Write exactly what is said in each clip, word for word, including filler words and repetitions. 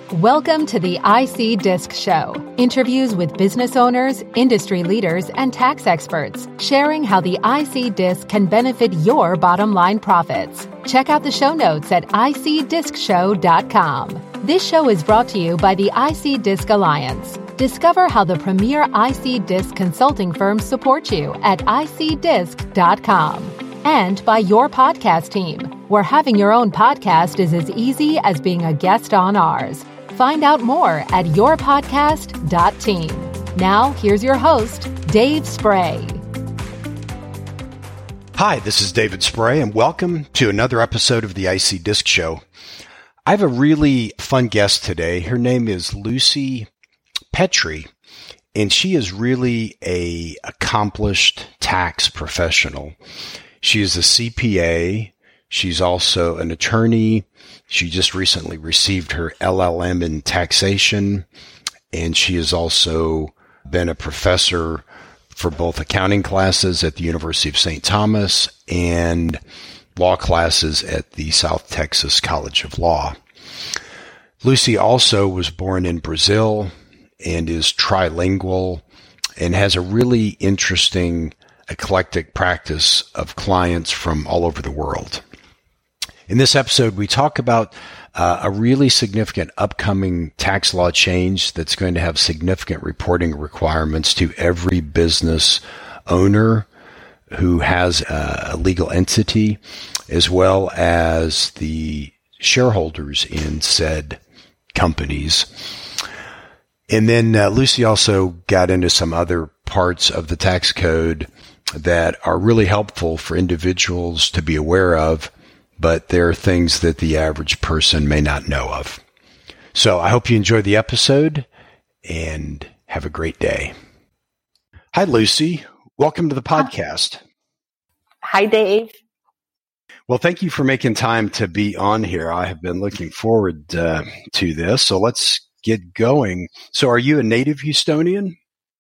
Welcome to the I C Disc Show. Interviews with business owners, industry leaders, and tax experts, sharing how the I C Disc can benefit your bottom line profits. Check out the show notes at I C disc show dot com. This show is brought to you by the I C Disc Alliance. Discover how the premier I C Disc consulting firms support you at I C disc dot com. And by Your Podcast Team, where having your own podcast is as easy as being a guest on ours. Find out more at your podcast dot team. Now, here's your host, Dave Spray. Hi, this is David Spray, and welcome to another episode of the I C Disc Show. I have a really fun guest today. Her name is Lucy Petrie, and she is really a accomplished tax professional. She is a C P A. She's also an attorney. She just recently received her L L M in taxation, and she has also been a professor for both accounting classes at the University of Saint Thomas and law classes at the South Texas College of Law. Lucy also was born in Brazil and is trilingual and has a really interesting eclectic practice of clients from all over the world. In this episode, we talk about uh, a really significant upcoming tax law change that's going to have significant reporting requirements to every business owner who has a legal entity, as well as the shareholders in said companies. And then uh, Lucy also got into some other parts of the tax code that are really helpful for individuals to be aware of, but there are things that the average person may not know of. So I hope you enjoy the episode and have a great day. Hi, Lucy. Welcome to the podcast. Hi, Dave. Well, thank you for making time to be on here. I have been looking forward uh, to this. So let's get going. So are you a native Houstonian?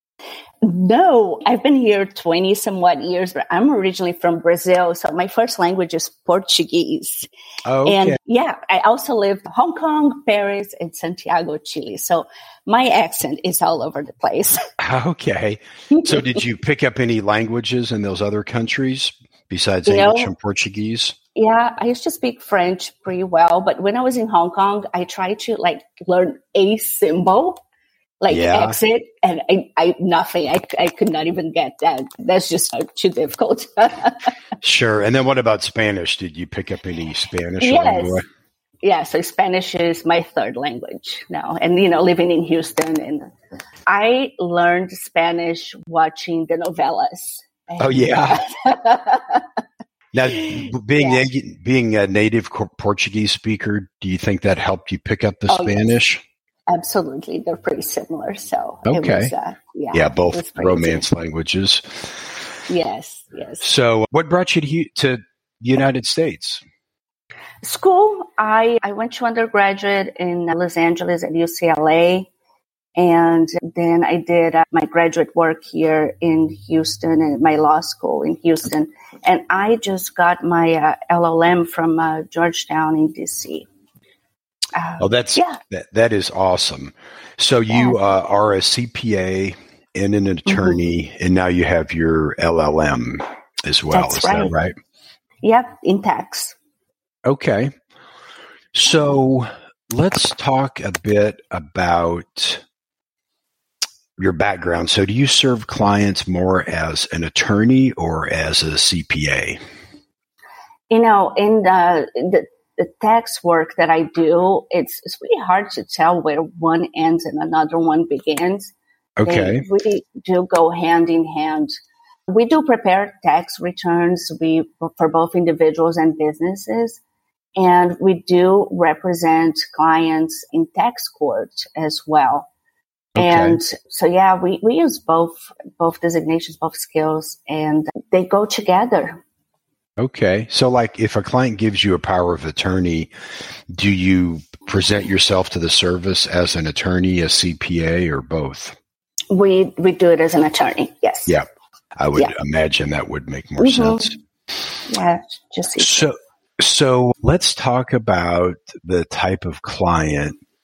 No, I've been here twenty somewhat years, but I'm originally from Brazil. So my first language is Portuguese. Oh, okay. And yeah, I also lived in Hong Kong, Paris, and Santiago, Chile. So my accent is all over the place. Okay. So did you pick up any languages in those other countries besides You English know, and Portuguese? Yeah, I used to speak French pretty well. But when I was in Hong Kong, I tried to like learn a symbol. Like Yeah. exit, and I, I nothing. I, I could not even get that. That's just uh, too difficult. Sure. And then what about Spanish? Did you pick up any Spanish Yes. along the way? Yeah, so Spanish is my third language now. And, you know, living in Houston, and I learned Spanish watching the novellas. Oh, yeah. Now, being Yeah. a, being a native Portuguese speaker, do you think that helped you pick up the Oh, yes. Spanish? Absolutely. They're pretty similar. So Okay. it was, uh, yeah. Yeah, it both was pretty Romance languages. easy. Yes, yes. So what brought you to, Hu- to the United States? School, I, I went to undergraduate in Los Angeles at U C L A. And then I did uh, my graduate work here in Houston and my law school in Houston. And I just got my uh, L L M from uh, Georgetown in D C. Uh, Oh, that's yeah. that, that is awesome. So you Yeah. uh, are a C P A and an attorney, and now you have your L L M as well. That's Is that right. right? Yep, in tax. Okay. So let's talk a bit about your background. So do you serve clients more as an attorney or as a C P A? You know, in the, the the tax work that I do, it's it's really hard to tell where one ends and another one begins. Okay. They really do go hand in hand. We do prepare tax returns we for both individuals and businesses, and we do represent clients in tax court as well. Okay. And so, yeah, we, we use both both designations, both skills, and they go together. Okay. So like if a client gives you a power of attorney, do you present yourself to the service as an attorney, a C P A, or both? We we do it as an attorney, yes. Yeah. I would Yeah. imagine that would make more Mhm. sense. Yeah, just So, so let's talk about the type of client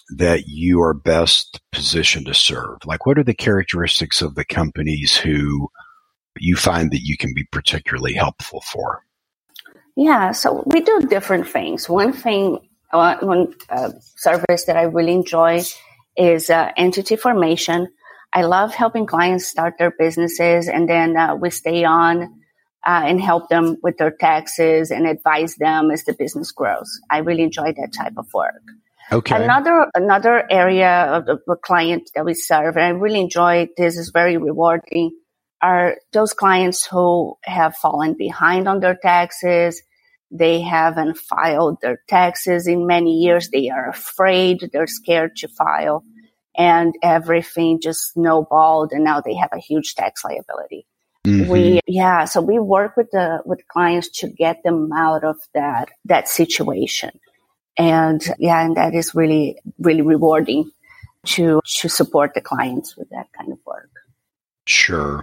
that you are best positioned to serve? Like, what are the characteristics of the companies who you find that you can be particularly helpful for? Yeah, so we do different things. One thing, uh, one uh, service that I really enjoy is uh, entity formation. I love helping clients start their businesses, and then uh, we stay on uh, and help them with their taxes and advise them as the business grows. I really enjoy that type of work. Okay. Another another area of the, the client that we serve, and I really enjoy this, is very rewarding, are those clients who have fallen behind on their taxes. They haven't filed their taxes in many years. They are afraid. They're scared to file. And everything just snowballed, and now they have a huge tax liability. Mm-hmm. We, yeah, so we work with the, with clients to get them out of that, that situation. And yeah, and that is really, really rewarding to, to support the clients with that kind of work. Sure.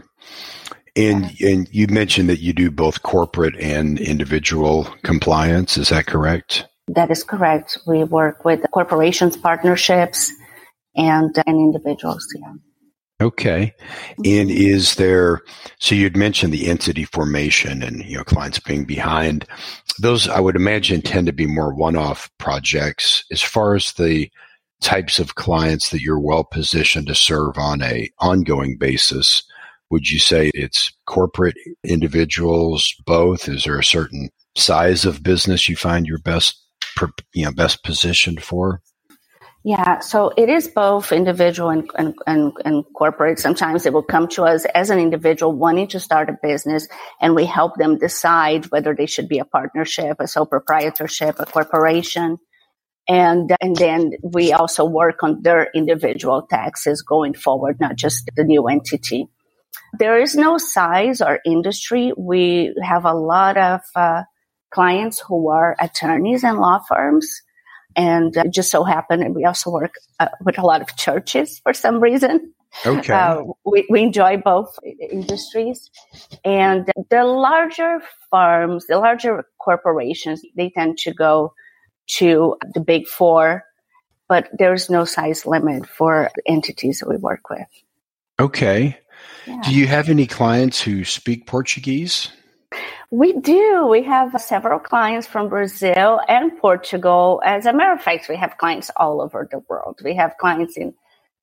And, yeah. and you mentioned that you do both corporate and individual compliance. Is that correct? That is correct. We work with corporations, partnerships, and, and individuals. Yeah. Okay. And is there, so you'd mentioned the entity formation and, you know, clients being behind. Those, I would imagine, tend to be more one-off projects. As far as the types of clients that you're well positioned to serve on a ongoing basis, would you say it's corporate, individuals, both? Is there a certain size of business you find you're best, you know, best positioned for? Yeah, so it is both individual and, and, and, and corporate. Sometimes they will come to us as an individual wanting to start a business, and we help them decide whether they should be a partnership, a sole proprietorship, a corporation. And, and then we also work on their individual taxes going forward, not just the new entity. There is no size or industry. We have a lot of uh, clients who are attorneys and law firms. And uh, just so happened, and we also work uh, with a lot of churches for some reason. Okay. Uh, we, we enjoy both industries. And the larger firms, the larger corporations, they tend to go to the big four, but there's no size limit for entities that we work with. Okay. Yeah. Do you have any clients who speak Portuguese? We do. We have several clients from Brazil and Portugal. As a matter of fact, we have clients all over the world. We have clients in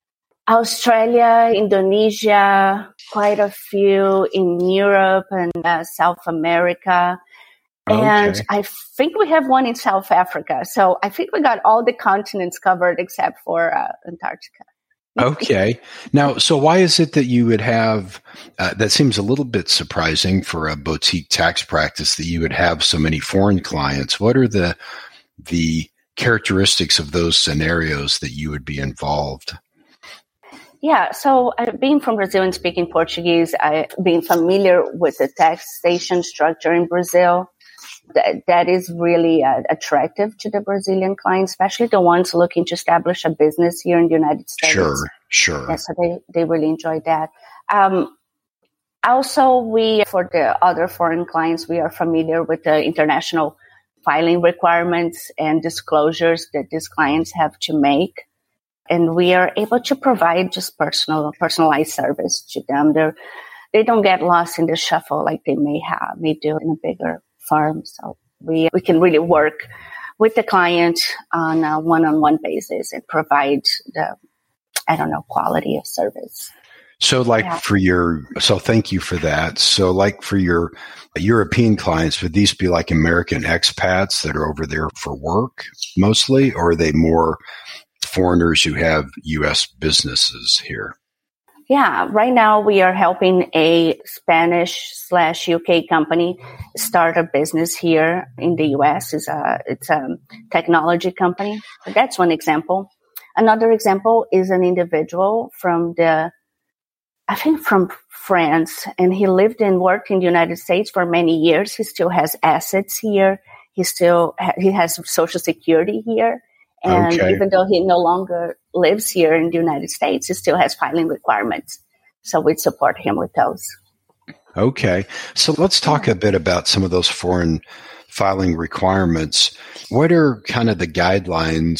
Australia, Indonesia, quite a few in Europe and uh, South America. And okay. I think we have one in South Africa. So I think we got all the continents covered except for uh, Antarctica. Okay. Now, so why is it that you would have, uh, that seems a little bit surprising for a boutique tax practice that you would have so many foreign clients. What are the, the characteristics of those scenarios that you would be involved? Yeah. So uh, being from Brazil and speaking Portuguese, I being familiar with the taxation structure in Brazil, that, that is really uh, attractive to the Brazilian clients, especially the ones looking to establish a business here in the United States. Sure, sure. Yeah, so they, they really enjoy that. Um, also, we, for the other foreign clients, we are familiar with the international filing requirements and disclosures that these clients have to make. And we are able to provide just personal, personalized service to them. They're, they don't get lost in the shuffle like they may have, may do in a bigger firm. So we we can really work with the client on a one-on-one basis and provide the, I don't know, quality of service. So like yeah. for your, so thank you for that. So like for your European clients, would these be like American expats that are over there for work mostly, or are they more foreigners who have U S businesses here? Yeah, right now we are helping a Spanish slash U K company start a business here in the U S. It's a, it's a technology company. That's one example. Another example is an individual from the, I think from France, and he lived and worked in the United States for many years. He still has assets here. He still, ha- he has Social Security here. And okay. even though he no longer lives here in the United States, he still has filing requirements. So we'd support him with those. Okay. So let's talk a bit about some of those foreign filing requirements. What are kind of the guidelines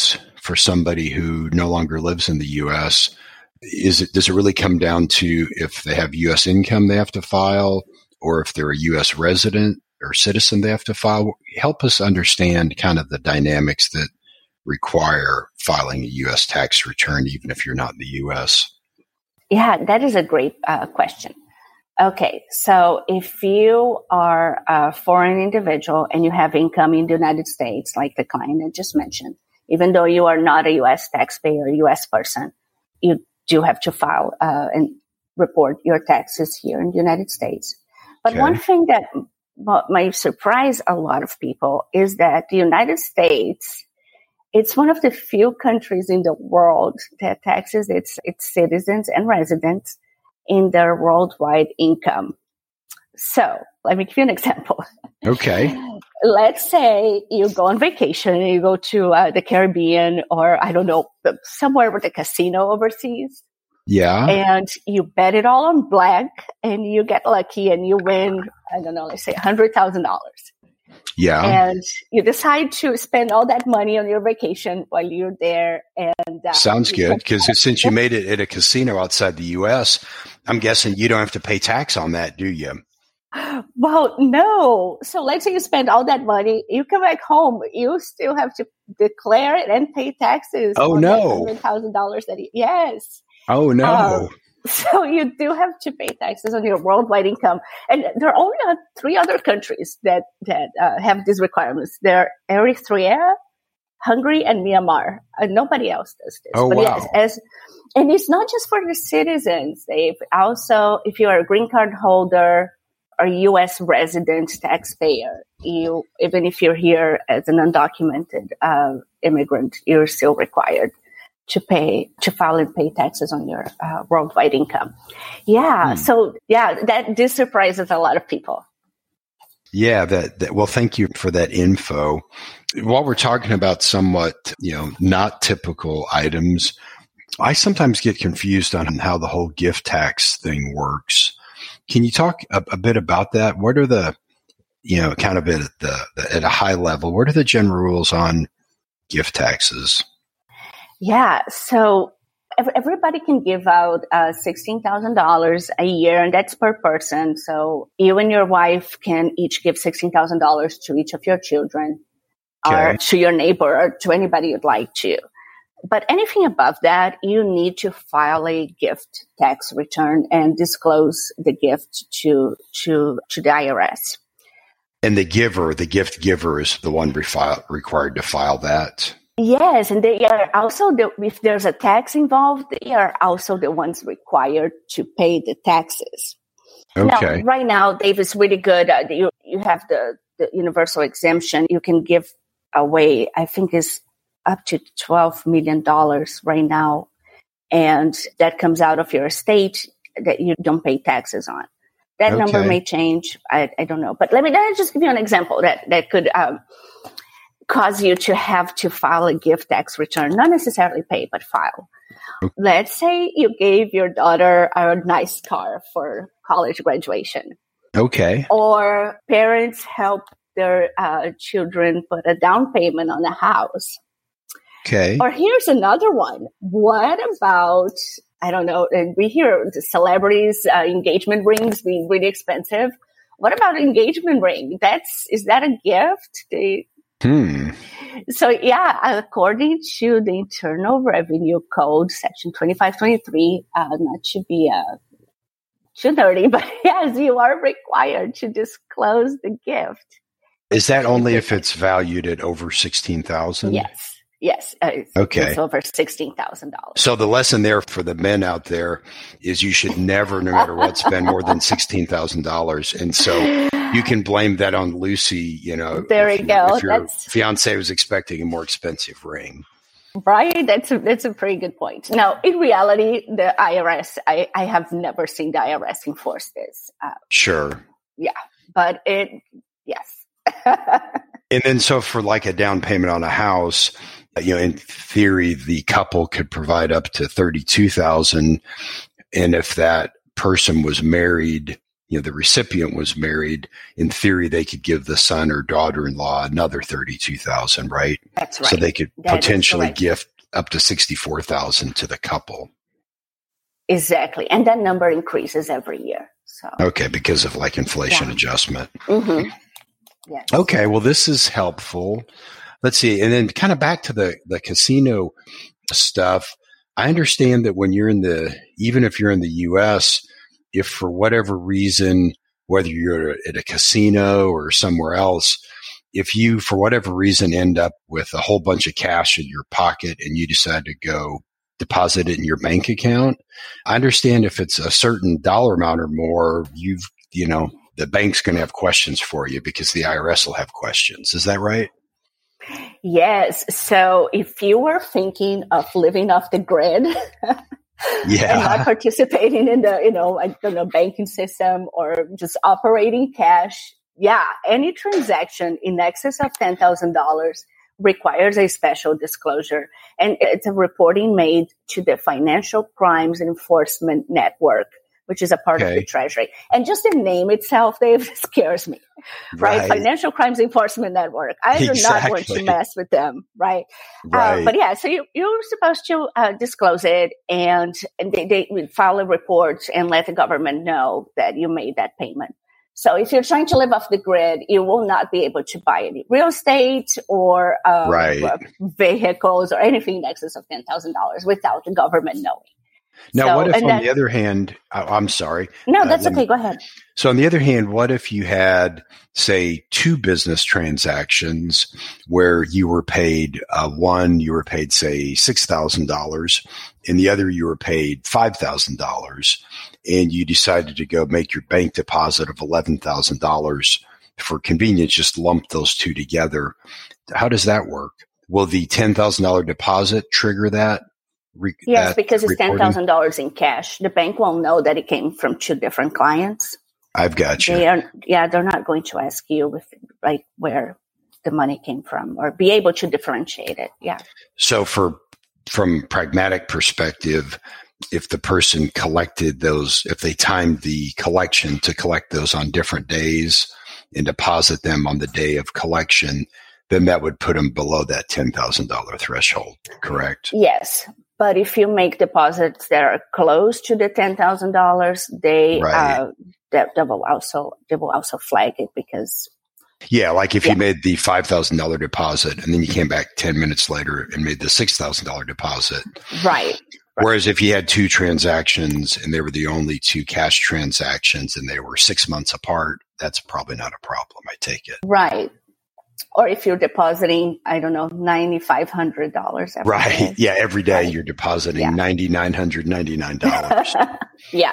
for somebody who no longer lives in the U S? Is it, does it really come down to if they have U S income they have to file, or if they're a U S resident or citizen they have to file? Help us understand kind of the dynamics that require filing a U S tax return, even if you're not in the U S. Yeah, that is a great uh, question. Okay, so if you are a foreign individual and you have income in the United States, like the client I just mentioned, even though you are not a U S taxpayer, a U S person, you do have to file uh, and report your taxes here in the United States. But Okay. one thing that m- might surprise a lot of people is that the United States, it's one of the few countries in the world that taxes its its citizens and residents in their worldwide income. So let me give you an example. Okay. Let's say you go on vacation and you go to uh, the Caribbean, or I don't know, somewhere with a casino overseas, Yeah. and you bet it all on black and you get lucky and you win, I don't know, let's say one hundred thousand dollars. Yeah. And you decide to spend all that money on your vacation while you're there. And uh, Sounds you good. Because since you made it at a casino outside the U S, I'm guessing you don't have to pay tax on that, do you? Well, no. So let's say you spend all that money, you come back home, you still have to declare it and pay taxes. Oh, on no. that one hundred thousand dollars that you, yes. Oh, no. Um, So you do have to pay taxes on your worldwide income. And there are only uh, three other countries that, that uh, have these requirements. They're Eritrea, Hungary, and Myanmar. Uh, nobody else does this. Oh, but wow. yes, as, and it's not just for the citizens, Dave. Also, if you are a green card holder or U S resident taxpayer, you, even if you're here as an undocumented uh, immigrant, you're still required to pay, to file and pay taxes on your uh, worldwide income. Yeah. Hmm. So yeah, that, this surprises a lot of people. Yeah, that, that, well, thank you for that info. While we're talking about somewhat, you know, not typical items, I sometimes get confused on how the whole gift tax thing works. Can you talk a, a bit about that? What are the, you know, kind of at the, the at a high level, what are the general rules on gift taxes? Yeah. So ev- everybody can give out uh, sixteen thousand dollars a year, and that's per person. So you and your wife can each give sixteen thousand dollars to each of your children, or Okay. to your neighbor, or to anybody you'd like to. But anything above that, you need to file a gift tax return and disclose the gift to to to the I R S. And the giver, the gift giver is the one refile, required to file that. Yes, and they are also, the, if there's a tax involved, they are also the ones required to pay the taxes. Okay. Now, right now, Dave, is really good. Uh, you you have the, the universal exemption. You can give away, I think, is up to twelve million dollars right now, and that comes out of your estate that you don't pay taxes on. That number Okay. may change. I, I don't know, but let me, let me just give you an example that that could. Um, cause you to have to file a gift tax return, not necessarily pay, but file. Okay. Let's say you gave your daughter a nice car for college graduation, Okay. or parents help their uh, children put a down payment on a house. Okay. Or here's another one. What about, I don't know, and we hear the celebrities' uh, engagement rings being really expensive. What about an engagement ring? That's, is that a gift? They, Hmm. So yeah, according to the Internal Revenue Code, Section twenty-five twenty-three, uh, not to be uh, too nerdy, but yes, you are required to disclose the gift. Is that only if it's valued at over sixteen thousand dollars? Yes, yes. Uh, it's, Okay. it's over sixteen thousand dollars. So the lesson there for the men out there is you should never, no matter what, spend more than sixteen thousand dollars. And so you can blame that on Lucy, you know. There if you you- go. If your That's fiance was expecting a more expensive ring. right. That's a, that's a pretty good point. Now, in reality, the I R S, I, I have never seen the I R S enforce this. Uh, Sure. yeah, but it, yes. And then so for like a down payment on a house, you know, in theory, the couple could provide up to thirty-two thousand dollars. And if that person was married, you know, the recipient was married, in theory, they could give the son or daughter-in-law another thirty-two thousand dollars, right? That's right. So they could That is potentially correct. gift up to sixty-four thousand to the couple. Exactly. And that number increases every year. So okay, because of like inflation yeah. adjustment. Mm-hmm. Yes. Okay, well, this is helpful. Let's see. And then kind of back to the, the casino stuff. I understand that when you're in the, even if you're in the U S, if for whatever reason, whether you're at a casino or somewhere else, if you, for whatever reason, end up with a whole bunch of cash in your pocket and you decide to go deposit it in your bank account, I understand if it's a certain dollar amount or more, you've, you know, the bank's going to have questions for you because the I R S will have questions. Is that right? Yes. So if you were thinking of living off the grid yeah. and not participating in the, you know, I don't know, banking system or just operating cash, yeah, any transaction in excess of ten thousand dollars requires a special disclosure. And it's a reporting made to the Financial Crimes Enforcement Network, which is a part okay. of the Treasury. And just the name itself, Dave, scares me, right? right? Financial Crimes Enforcement Network. I do exactly. not want to mess with them, right? right. Uh, but yeah, so you, you're supposed to uh, disclose it, and, and they, they would file a report and let the government know that you made that payment. So if you're trying to live off the grid, you will not be able to buy any real estate or um, right. vehicles or anything in excess of ten thousand dollars without the government knowing. Now, so, what if on then, the other hand, I'm sorry. No, that's uh, okay. Go ahead. So on the other hand, what if you had, say, two business transactions where you were paid, uh, one, you were paid, say, six thousand dollars, and the other you were paid five thousand dollars, and you decided to go make your bank deposit of eleven thousand dollars for convenience, just lump those two together. How does that work? Will the ten thousand dollars deposit trigger that? Re- yes, that because it's reporting? ten thousand dollars in cash. The bank will know that it came from two different clients. I've got you. They are, yeah, they're not going to ask you with like where the money came from or be able to differentiate it. Yeah. So for from pragmatic perspective, if the person collected those, if they timed the collection to collect those on different days and deposit them on the day of collection, then that would put them below that ten thousand dollars threshold, correct? Yes. But if you make deposits that are close to the ten thousand dollars, they, right. uh, they, they will also, they will also flag it because. Yeah. Like if yeah. you made the five thousand dollars deposit and then you came back ten minutes later and made the six thousand dollars deposit. Right. Whereas if you had two transactions and they were the only two cash transactions and they were six months apart, that's probably not a problem, I take it. Right. Or if you're depositing, I don't know, nine thousand five hundred dollars every right. day. Yeah. Every day right. you're depositing yeah. nine thousand nine hundred ninety-nine dollars. yeah.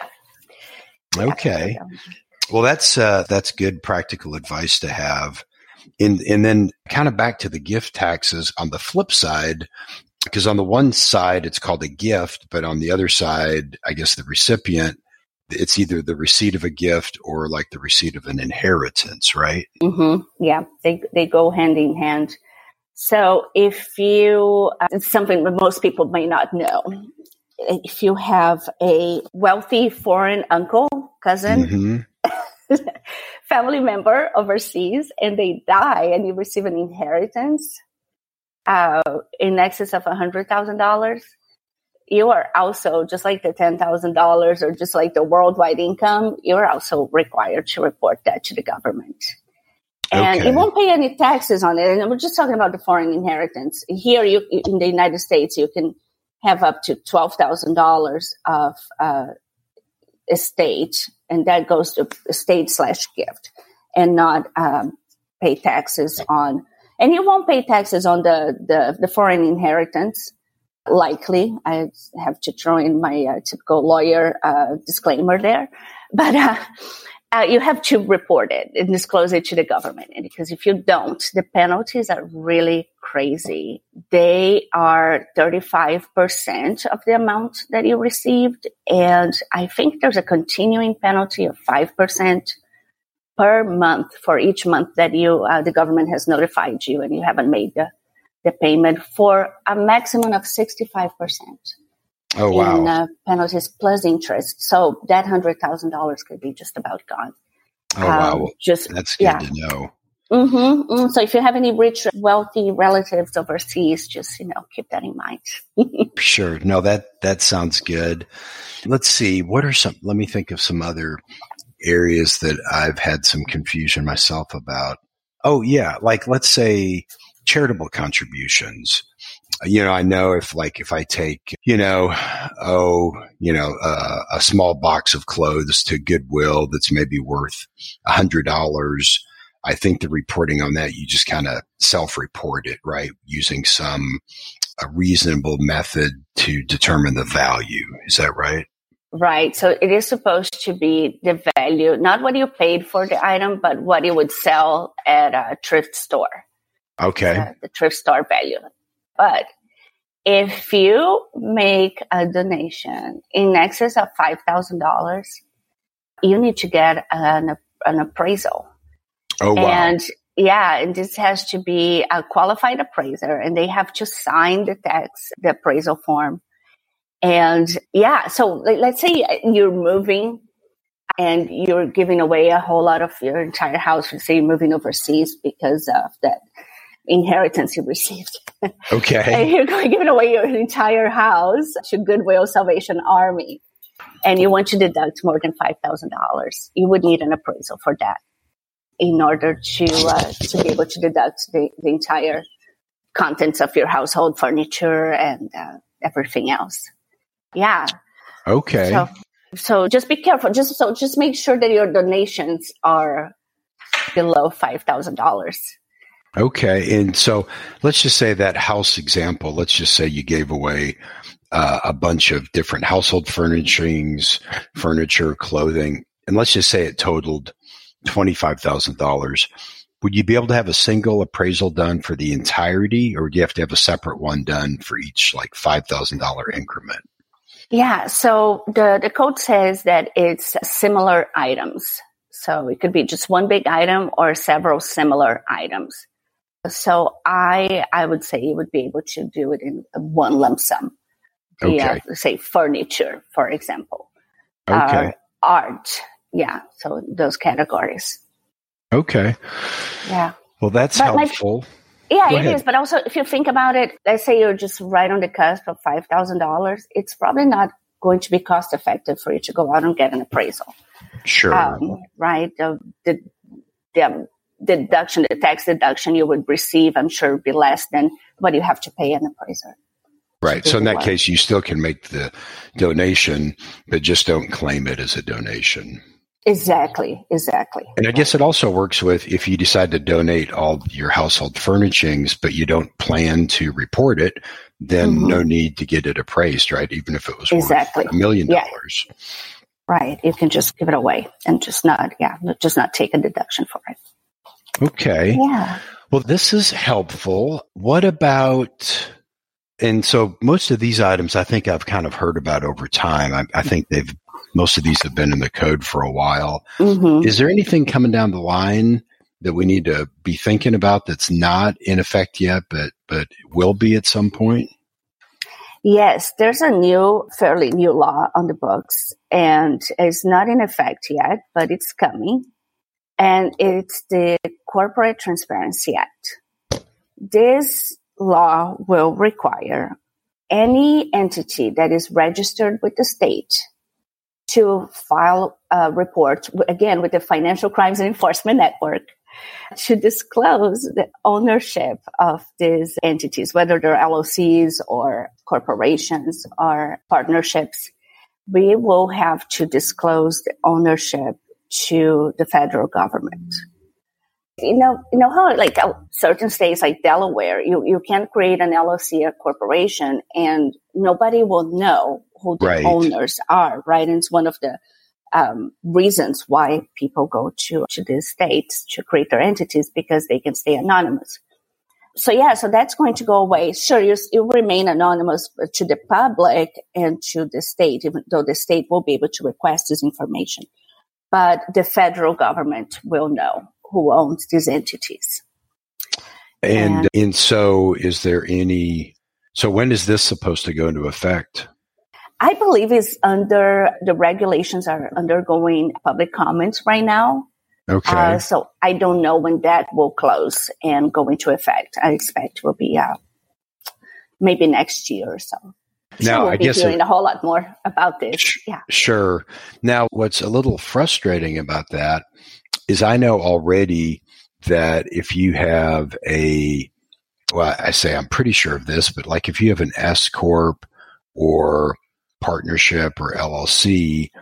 Okay. Well, that's, uh, that's good practical advice to have. And, and then kind of back to the gift taxes on the flip side, because on the one side, it's called a gift, but on the other side, I guess the recipient, it's either the receipt of a gift or like the receipt of an inheritance, right? Mm-hmm. Yeah, they they go hand in hand. So if you, uh, it's something that most people may not know, if you have a wealthy foreign uncle, cousin, mm-hmm. family member overseas, and they die and you receive an inheritance uh, in excess of one hundred thousand dollars, you are also, just like the ten thousand dollars or just like the worldwide income, you're also required to report that to the government. And okay. you won't pay any taxes on it. And we're just talking about the foreign inheritance. Here you, in the United States, you can have up to twelve thousand dollars of uh, estate, and that goes to estate slash gift, and not um, pay taxes on. And you won't pay taxes on the, the, the foreign inheritance. Likely, I have to throw in my uh, typical lawyer uh, disclaimer there, but uh, uh, you have to report it and disclose it to the government. And because if you don't, the penalties are really crazy. They are thirty-five percent of the amount that you received, and I think there's a continuing penalty of five percent per month for each month that you uh, the government has notified you and you haven't made the the payment, for a maximum of sixty-five percent. Oh, wow. In uh, penalties plus interest. So that one hundred thousand dollars could be just about gone. Oh, wow. Um, just, That's good yeah. to know. Mm-hmm. Mm-hmm. So if you have any rich, wealthy relatives overseas, just, you know, keep that in mind. Sure. No, that, that sounds good. Let's see. What are some, let me think of some other areas that I've had some confusion myself about. Oh, yeah. Like, let's say charitable contributions. You know, I know if like, if I take, you know, oh, you know, uh, a small box of clothes to Goodwill that's maybe worth a hundred dollars, I think the reporting on that, you just kind of self-report it, right? Using some a reasonable method to determine the value. Is that right? Right. So it is supposed to be the value, not what you paid for the item, but what you would sell at a thrift store. Okay. Uh, the thrift store value. But if you make a donation in excess of five thousand dollars, you need to get an, an appraisal. Oh, wow. And yeah, and this has to be a qualified appraiser, and they have to sign the tax, the appraisal form. And yeah, so let's say you're moving and you're giving away a whole lot of your entire house. Let's say you're moving overseas because of that inheritance you received. Okay. And you're giving away your entire house to Goodwill Salvation Army, and you want to deduct more than five thousand dollars. You would need an appraisal for that in order to uh, to be able to deduct the, the entire contents of your household furniture and uh, everything else. Yeah. Okay. So, so just be careful. Just so just make sure that your donations are below five thousand dollars. Okay. And so let's just say that house example, let's just say you gave away uh, a bunch of different household furnishings, furniture, clothing, and let's just say it totaled twenty-five thousand dollars. Would you be able to have a single appraisal done for the entirety, or do you have to have a separate one done for each like five thousand dollars increment? Yeah. So the, the code says that it's similar items. So it could be just one big item or several similar items. So I I would say you would be able to do it in one lump sum. Okay. Yeah, say furniture, for example. Okay. Uh, art. Yeah. So those categories. Okay. Yeah. Well, that's but helpful. Like, yeah, Go it ahead. is. But also, if you think about it, let's say you're just right on the cusp of five thousand dollars. It's probably not going to be cost effective for you to go out and get an appraisal. Sure. Um, right. The, the, the deduction, the tax deduction you would receive, I'm sure, would be less than what you have to pay an appraiser. Right. So in that work. case, you still can make the donation, but just don't claim it as a donation. Exactly. Exactly. And I guess it also works with if you decide to donate all your household furnishings, but you don't plan to report it, then Mm-hmm. no need to get it appraised, right? Even if it was Exactly. worth a million Yeah. dollars. Right. You can just give it away and just not, yeah, just not take a deduction for it. Okay. Yeah. Well, this is helpful. What about, and so most of these items I think I've kind of heard about over time. I, I think they've, most of these have been in the code for a while. Mm-hmm. Is there anything coming down the line that we need to be thinking about that's not in effect yet, but, but will be at some point? Yes, there's a new, fairly new law on the books, and it's not in effect yet, but it's coming. And it's the Corporate Transparency Act. This law will require any entity that is registered with the state to file a report, again, with the Financial Crimes and Enforcement Network, to disclose the ownership of these entities, whether they're L O Cs or corporations or partnerships. We will have to disclose the ownership to the federal government. You know, you know how like certain states like Delaware, you, you can create an L L C or corporation and nobody will know who the Right. owners are, right? And it's one of the um, reasons why people go to, to these states to create their entities, because they can stay anonymous. So yeah, so that's going to go away. Sure, you, you remain anonymous to the public and to the state, even though the state will be able to request this information. But the federal government will know who owns these entities. And, And- and so is there any, so when is this supposed to go into effect? I believe it's under, the regulations are undergoing public comments right now. Okay. Uh, so I don't know when that will close and go into effect. I expect it will be uh, maybe next year or so. Now, sure we'll I be guess hearing it, a whole lot more about this. Yeah. Sure. Now, what's a little frustrating about that is I know already that if you have a, well, I say I'm pretty sure of this, but like if you have an S corp or partnership or L L C,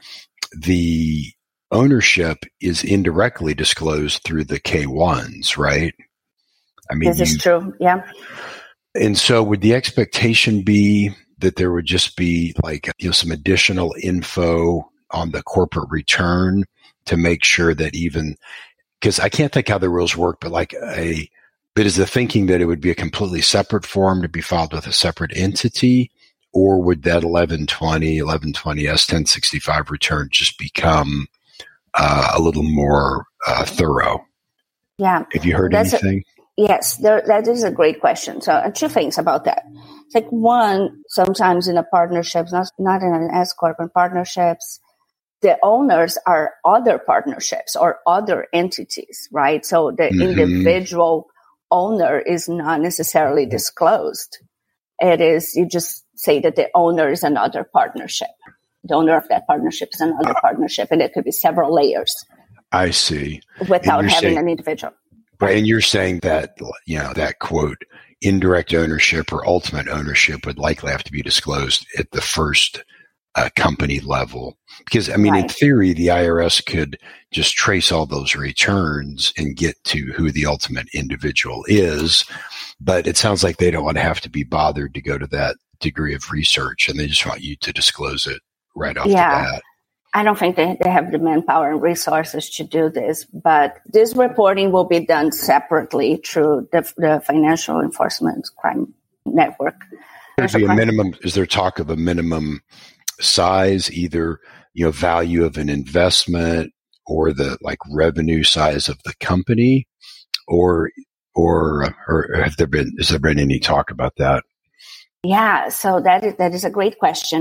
the ownership is indirectly disclosed through the K ones, right? I mean, this is you, true. Yeah. And so would the expectation be that there would just be like, you know, some additional info on the corporate return to make sure that even, because I can't think how the rules work, but like a, but is the thinking that it would be a completely separate form to be filed with a separate entity, or would that eleven twenty, eleven twenty S ten sixty-five return just become uh, a little more uh, thorough? Yeah. Have you heard That's anything? A, yes, there, that is a great question. So uh, two things about that. It's like one, sometimes in a partnerships, not, not in an S corp, in partnerships, the owners are other partnerships or other entities, right? So the mm-hmm. individual owner is not necessarily disclosed. It is, you just say that the owner is another partnership. The owner of that partnership is another uh, partnership, and it could be several layers. I see. Without having saying, an individual. Right. And you're saying that, you know, that quote, indirect ownership or ultimate ownership would likely have to be disclosed at the first uh, company level. Because, I mean, right. in theory, the I R S could just trace all those returns and get to who the ultimate individual is. But it sounds like they don't want to have to be bothered to go to that degree of research, and they just want you to disclose it right off yeah. the bat. I don't think they, they have the manpower and resources to do this, but this reporting will be done separately through the, the Financial Enforcement Crime Network. There'd be a minimum, is there talk of a minimum size, either, you know, value of an investment or the like revenue size of the company, or or or have there been has there been any talk about that? Yeah, so that is that is a great question.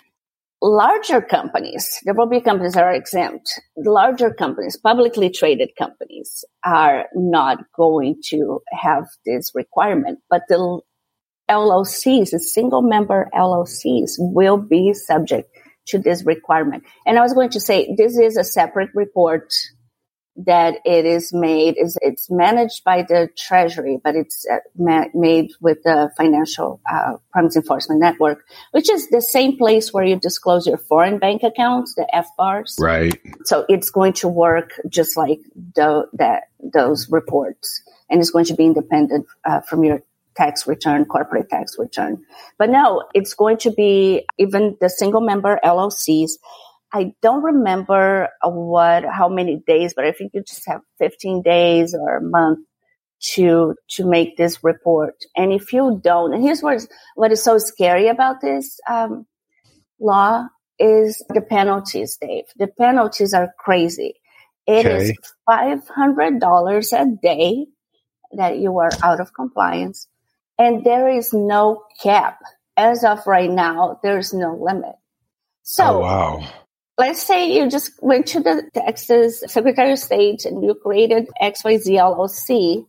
Larger companies, there will be companies that are exempt. Larger companies, publicly traded companies, are not going to have this requirement, but the L O Cs, the single member L O Cs, will be subject to this requirement. And I was going to say, this is a separate report that it is made, is it's managed by the Treasury, but it's uh, ma- made with the Financial uh, Crimes Enforcement Network, which is the same place where you disclose your foreign bank accounts, the F B A Rs. Right. So it's going to work just like the, that those reports, and it's going to be independent uh, from your tax return, corporate tax return. But no, it's going to be even the single member L O Cs. I don't remember what, how many days, but I think you just have fifteen days or a month to, to make this report. And if you don't, and here's what is, what is so scary about this, um, law is the penalties, Dave. The penalties are crazy. It okay. is five hundred dollars a day that you are out of compliance. And there is no cap. As of right now, there's no limit. So, oh, wow. Let's say you just went to the Texas Secretary of State and you created X Y Z L L C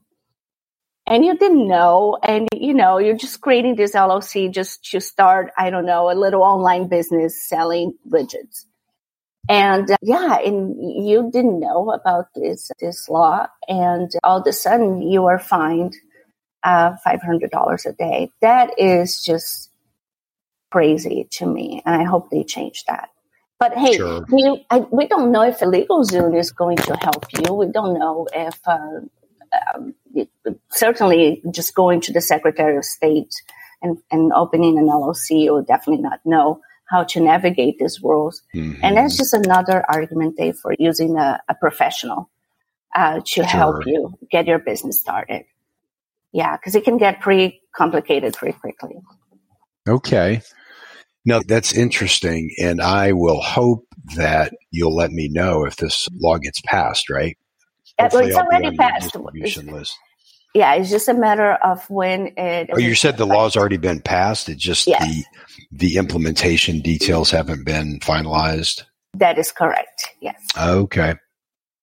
and you didn't know, and you know, you're just creating this L L C just to start, I don't know, a little online business selling widgets. And uh, yeah, and you didn't know about this, this law, and all of a sudden you are fined uh, five hundred dollars a day. That is just crazy to me, and I hope they change that. But hey, sure. we, I, we don't know if LegalZoom is going to help you. We don't know if, uh, um, it, certainly just going to the Secretary of State and, and opening an L L C, you will definitely not know how to navigate these rules. Mm-hmm. And that's just another argument, Dave, for using a, a professional uh, to sure. help you get your business started. Yeah, because it can get pretty complicated pretty quickly. Okay. No, that's interesting, and I will hope that you'll let me know if this law gets passed, right? Well, it's already passed. List. Yeah, it's just a matter of when it... Oh, you said the law's already been passed? It's just yes. the the implementation details haven't been finalized? That is correct, yes. Okay.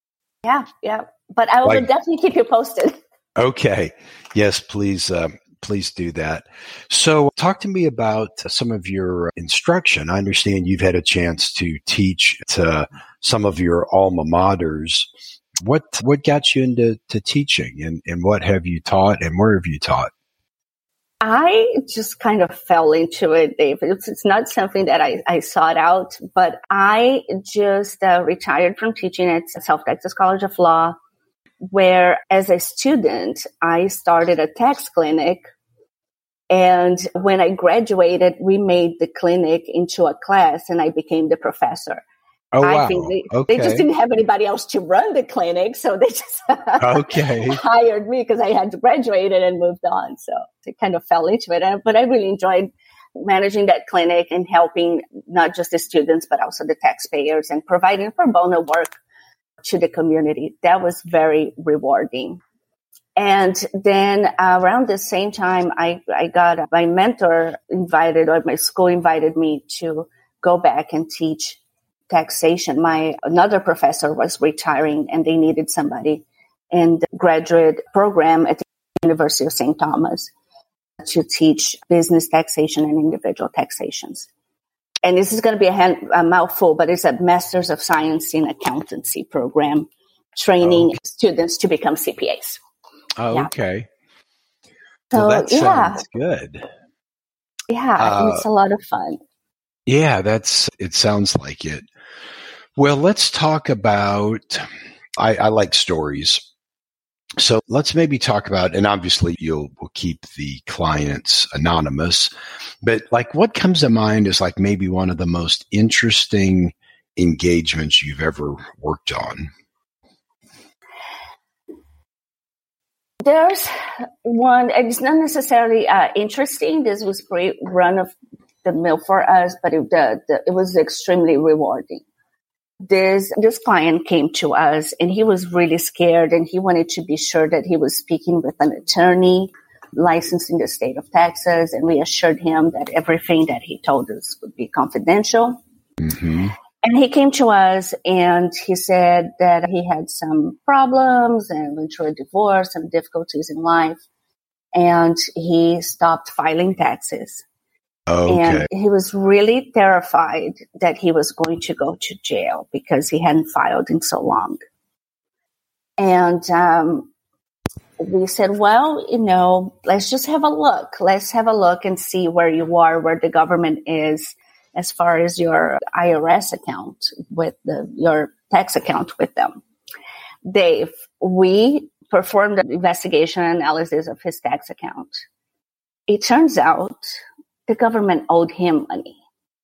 Yeah, yeah. But I will Like, definitely keep you posted. Okay. Yes, please. Uh, please do that. So talk to me about some of your instruction. I understand you've had a chance to teach to some of your alma maters. What, what got you into to teaching, and, and what have you taught, and where have you taught? I just kind of fell into it, Dave. It's, it's not something that I, I sought out, but I just uh, retired from teaching at South Texas College of Law, where as a student, I started a tax clinic. And when I graduated, we made the clinic into a class and I became the professor. Oh, wow. I think they, okay. they just didn't have anybody else to run the clinic. So they just okay. hired me because I had graduated and moved on. So I kind of fell into it. But I really enjoyed managing that clinic and helping not just the students, but also the taxpayers and providing pro bono work to the community. That was very rewarding. And then uh, around the same time, I, I got uh, my mentor invited, or my school invited me to go back and teach taxation. My another professor was retiring and they needed somebody in the graduate program at the University of Saint Thomas to teach business taxation and individual taxations. And this is going to be a, hand, a mouthful, but it's a Master's of Science in Accountancy program, training okay. students to become C P As. Oh, yeah. okay. So, well, that yeah. sounds good. Yeah, uh, it's a lot of fun. Yeah, that's. It sounds like it. Well, let's talk about, I, I like stories. So let's maybe talk about, and obviously you'll will keep the clients anonymous, but like what comes to mind is like maybe one of the most interesting engagements you've ever worked on. There's one, it's not necessarily uh, interesting. This was pretty run of the mill for us, but it, the, the, it was extremely rewarding. This, this client came to us and he was really scared and he wanted to be sure that he was speaking with an attorney licensed in the state of Texas. And we assured him that everything that he told us would be confidential. Mm-hmm. And he came to us and he said that he had some problems and went through a divorce, some difficulties in life. And he stopped filing taxes. Okay. And he was really terrified that he was going to go to jail because he hadn't filed in so long. And um, we said, well, you know, let's just have a look. Let's have a look and see where you are, where the government is as far as your I R S account with the, your tax account with them. Dave, we performed an investigation analysis of his tax account. It turns out the government owed him money.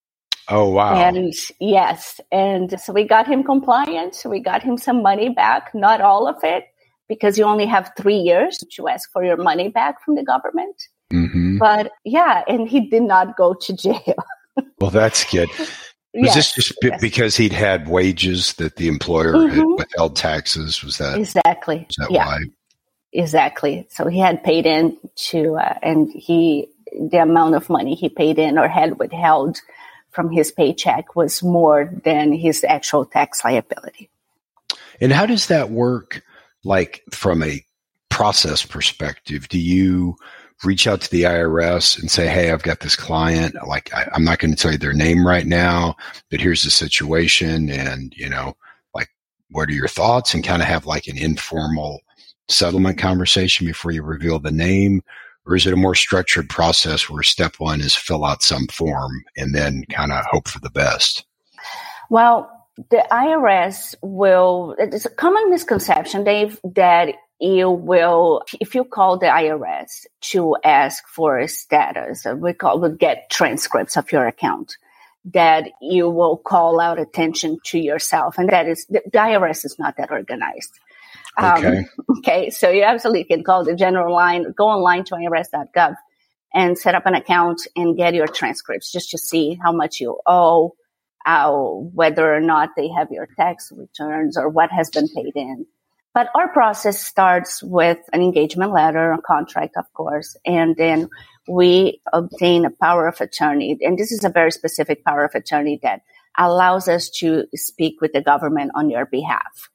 Oh, wow. And yes. And so we got him compliant. We got him some money back, not all of it, because you only have three years to ask for your money back from the government. Mm-hmm. But yeah, and he did not go to jail. Well, that's good. Was yes, this just b- yes. because he'd had wages that the employer mm-hmm. had withheld taxes? Was that exactly? Is that yeah, why? Exactly. So he had paid in to, uh, and he, the amount of money he paid in or had withheld from his paycheck was more than his actual tax liability. And how does that work? Like from a process perspective, do you reach out to the I R S and say, hey, I've got this client, like, I, I'm not going to tell you their name right now, but here's the situation. And, you know, like, what are your thoughts? And kind of have like an informal settlement conversation before you reveal the name? Or is it a more structured process where step one is fill out some form and then kind of hope for the best? Well, the I R S will, it's a common misconception, Dave, that you will, if you call the I R S to ask for a status, we call, we'll get transcripts of your account, that you will call out attention to yourself. And that is, the, the I R S is not that organized. Okay. Um, okay. So you absolutely can call the general line, go online to I R S dot gov and set up an account and get your transcripts just to see how much you owe, uh, whether or not they have your tax returns or what has been paid in. But our process starts with an engagement letter, a contract, of course, and then we obtain a power of attorney. And this is a very specific power of attorney that allows us to speak with the government on your behalf.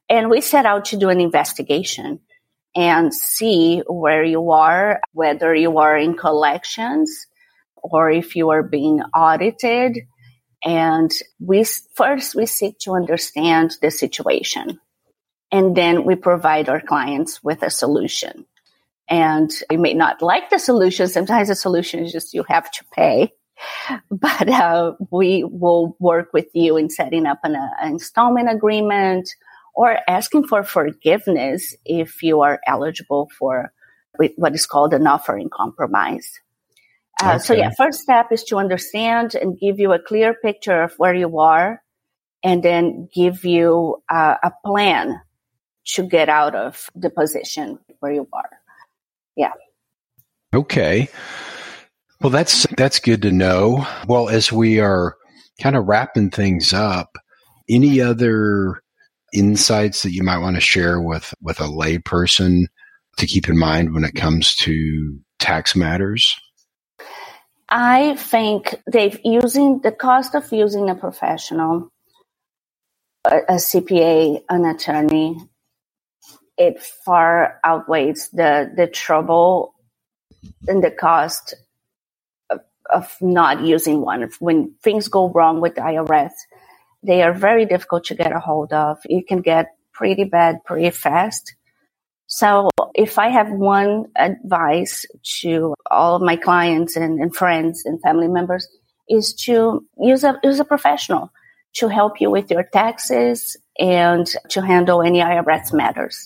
And we set out to do an investigation and see where you are, whether you are in collections or if you are being audited. And we first, we seek to understand the situation. And then we provide our clients with a solution. And you may not like the solution. Sometimes the solution is just you have to pay. But uh, we will work with you in setting up an, uh, an installment agreement or asking for forgiveness if you are eligible for what is called an offer in compromise. Uh, okay. So yeah, first step is to understand and give you a clear picture of where you are, and then give you uh, a plan to get out of the position where you are. Yeah. Okay. Well, that's that's good to know. Well, as we are kind of wrapping things up, any other insights that you might want to share with, with a lay person to keep in mind when it comes to tax matters? I think, Dave, using the cost of using a professional, a, a C P A, an attorney, it far outweighs the, the trouble and the cost of, of not using one. When things go wrong with the I R S, they are very difficult to get a hold of. You can get pretty bad pretty fast. So if I have one advice to all of my clients and, and friends and family members, is to use a use a professional to help you with your taxes and to handle any I R S matters.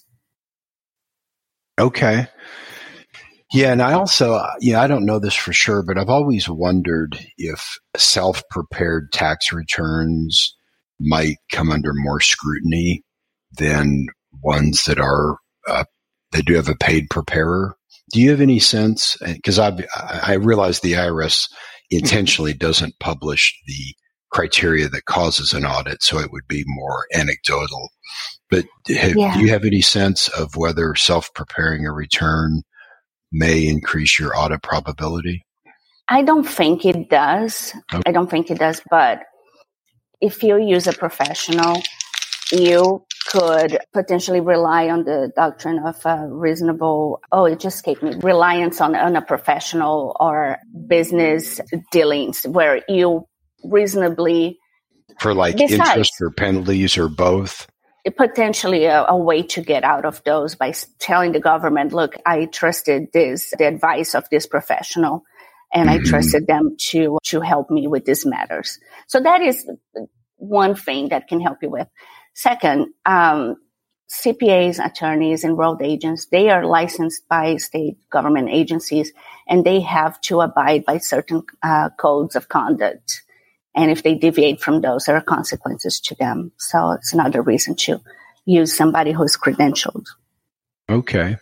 Okay. Yeah, and I also, yeah, I don't know this for sure, but I've always wondered if self-prepared tax returns might come under more scrutiny than ones that are uh, they do have a paid preparer. Do you have any sense? Because I I realize the I R S intentionally doesn't publish the criteria that causes an audit, so it would be more anecdotal. But have, yeah. do you have any sense of whether self-preparing a return may increase your audit probability? I don't think it does. Okay. I don't think it does. But if you use a professional, you could potentially rely on the doctrine of a reasonable, oh, it just escaped me, reliance on, on a professional or business dealings where you reasonably... For like besides, interest or penalties or both? Potentially a, a way to get out of those by telling the government, look, I trusted this, the advice of this professional, and mm-hmm. I trusted them to, to help me with these matters. So that is one thing that can help you with. Second, um, C P As, attorneys, enrolled agents, they are licensed by state government agencies, and they have to abide by certain uh, codes of conduct. And if they deviate from those, there are consequences to them. So it's another reason to use somebody who's credentialed. Okay.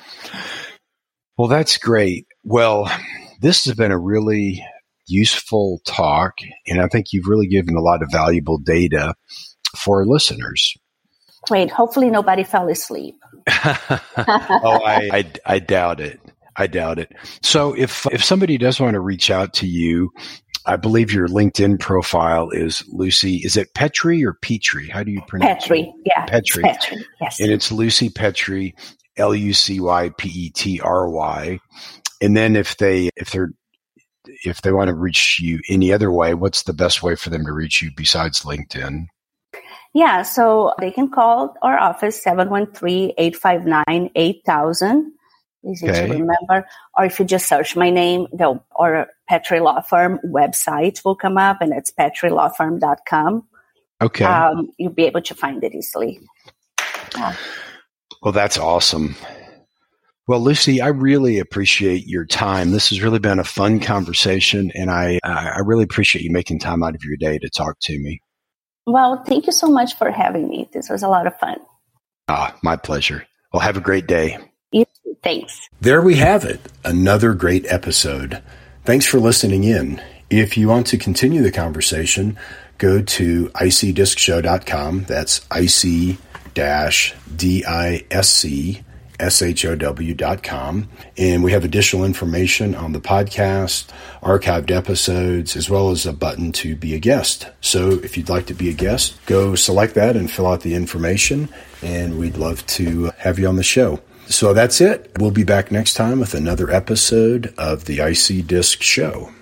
Well, that's great. Well, this has been a really useful talk, and I think you've really given a lot of valuable data for our listeners. Great. Hopefully nobody fell asleep. oh, I, I, I doubt it. I doubt it. So if if somebody does want to reach out to you, I believe your LinkedIn profile is Lucy. Is it Petry or Petry? How do you pronounce Petry, it? yeah. Petry. Petry, yes. And it's Lucy Petry, L U C Y P E T R Y. And then if they if they're if they want to reach you any other way, what's the best way for them to reach you besides LinkedIn? Yeah, so they can call our office, seven one three, eight five nine, eight thousand. Easy okay. to remember. Or if you just search my name, the or Petry Law Firm website will come up, and it's petry law firm dot com. Okay. Um, you'll be able to find it easily. Yeah. Well, that's awesome. Well, Lucy, I really appreciate your time. This has really been a fun conversation, and I, I really appreciate you making time out of your day to talk to me. Well, thank you so much for having me. This was a lot of fun. Ah, my pleasure. Well, have a great day. You too. Thanks. There we have it. Another great episode. Thanks for listening in. If you want to continue the conversation, go to I C disc show dot com. That's I C D I S C S H O W dot com. And we have additional information on the podcast, archived episodes, as well as a button to be a guest. So if you'd like to be a guest, go select that and fill out the information, and we'd love to have you on the show. So that's it. We'll be back next time with another episode of the I C Disc Show.